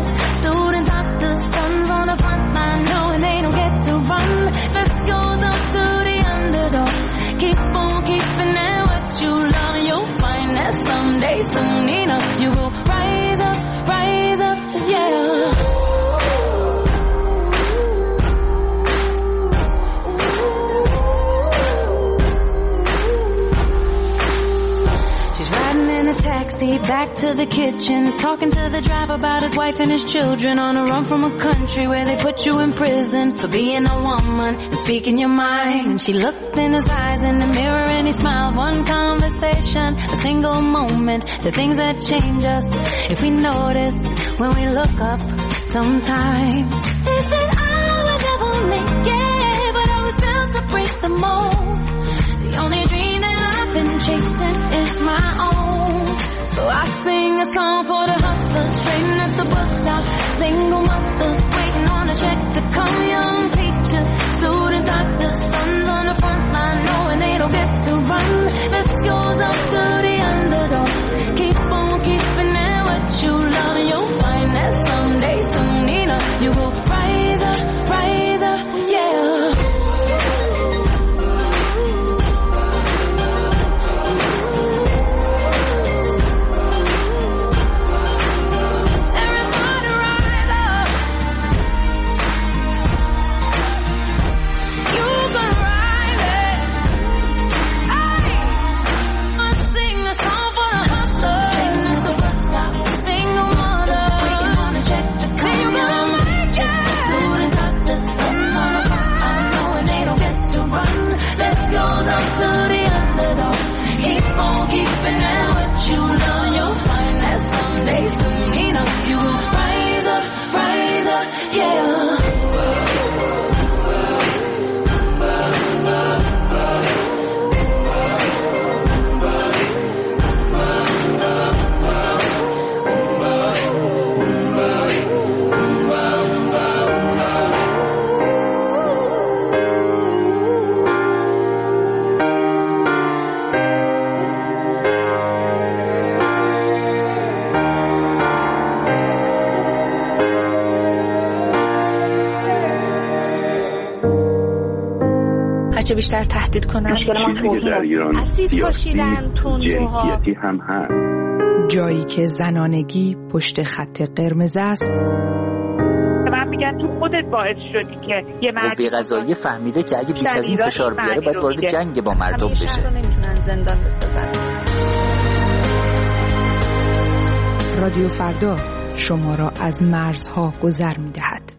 [SPEAKER 5] to the kitchen, talking to the driver about his wife and his children, on a run from a country where they put you in prison for being a woman and speaking your mind. And she looked in his eyes in the mirror and he smiled. One conversation, a single moment, the things that change us if we notice when we look up sometimes. They said I would never make it, but I was built to break the mold. The only dream that I've been chasing is my own. So I sing a song for the hustlers trading at the bus stop, single mothers waiting on a check to come, young teachers, student doctors, sons on the front line knowing they don't get to run. This goes up to the underdog. Keep on keeping it what you love, you'll find that someday soon enough you will rise up, rise up, yeah. Keeping out what you love, you'll find that someday soon enough you will rise up, rise up, yeah.
[SPEAKER 18] چه بیشتر تهدید کنن
[SPEAKER 20] چیزی که در ایران سیاسی جنسیتی هم هست.
[SPEAKER 1] جایی که زنانگی پشت خط قرمز است.
[SPEAKER 13] من میگن تو خودت باعث شدی که یه مرد
[SPEAKER 21] قوه قضاییه فهمیده که اگه بیش از این فشار بیاره باید وارد جنگ با مردم بشه.
[SPEAKER 18] همیشه رو نمیتونن زندان بسازن.
[SPEAKER 1] رادیو فردا شما را از مرزها گذر میدهد.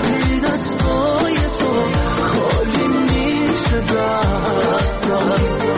[SPEAKER 9] Love.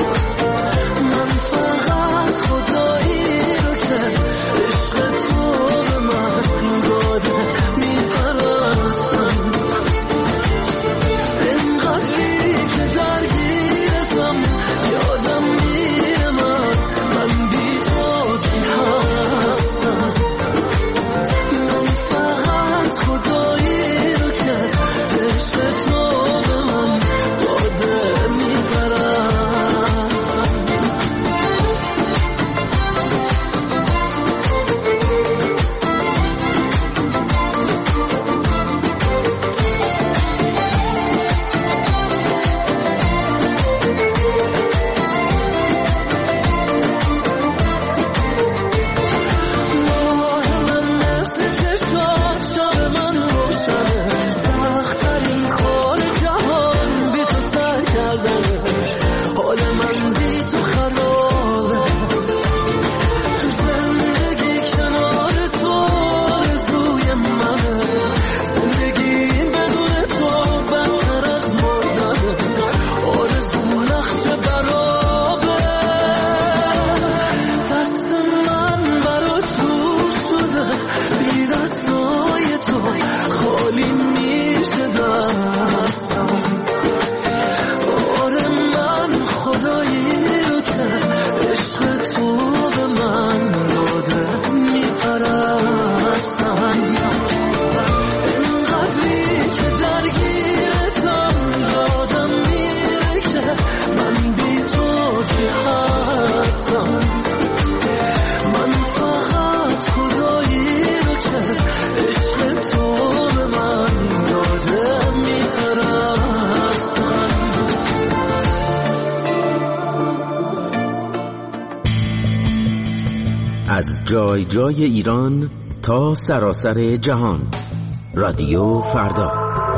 [SPEAKER 4] از جای جای ایران تا سراسر جهان. رادیو فردا.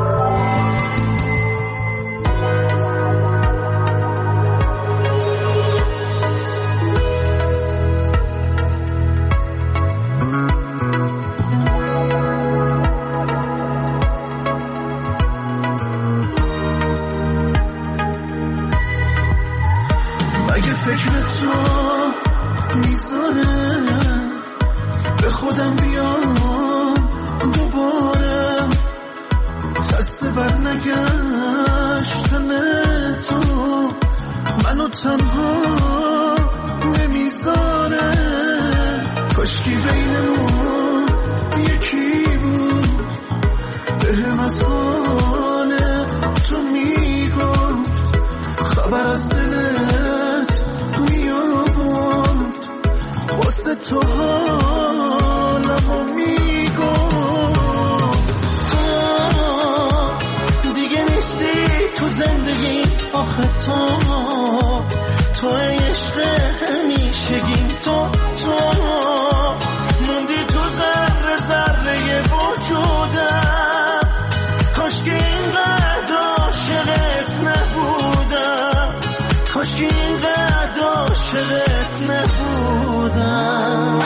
[SPEAKER 9] مگه فکر تو میذاره به خودم بیام دوباره، تسته بر نگشتن تو منو تنها نمیذاره. کاشکی بینمون یکی بود بهم از حال تو میگفت، خبر از دلت میابود واسه تو حالمو میگفت. دیگه نیستی تو زندگی آخه تو تو عشق همیشگیم، تو تو موندی تو ذره ذره وجودم. کاش که اینقدر عاشقت نبودم، کاش که اینقدر عاشقت نبودم.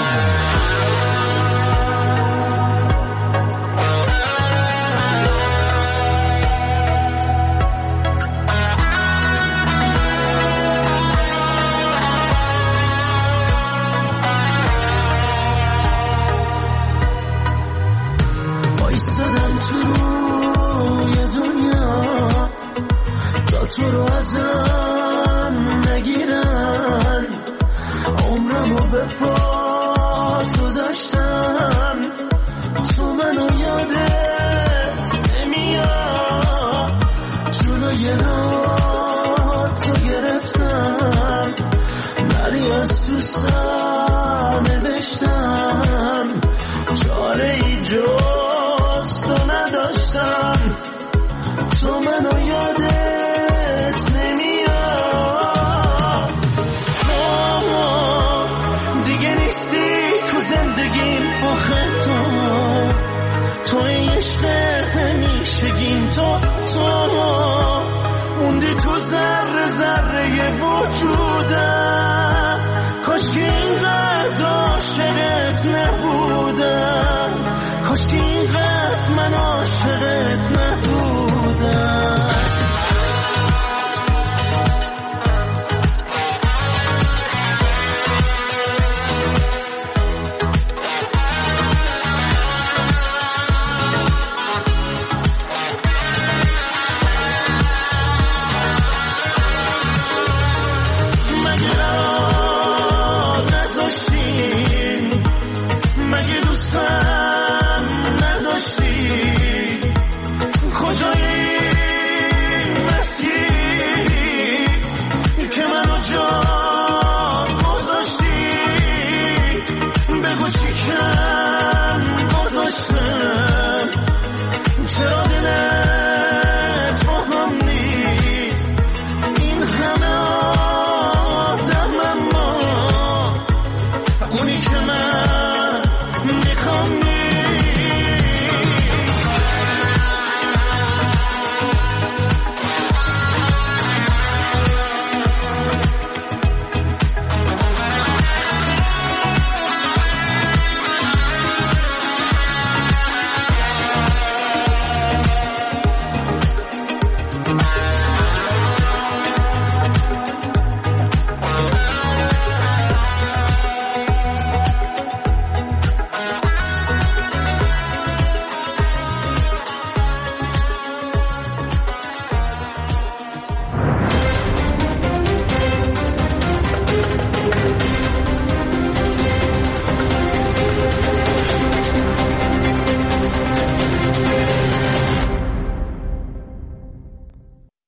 [SPEAKER 9] ایستادم تو روی دنیا تا تو رو ازم نگیرن، عمرمو به پات گذاشتم، تو منو یادت نمیاد. جلوی رات رو گرفتم، بری از تو سر نوشتم، چاره ای جز تو نداشتم. تو منو یادت نمیاد، دیگه نیستی تو زندگیم آخه تو تو عشق همیشگیم، تو تو موندی تو ذره ذره وجود.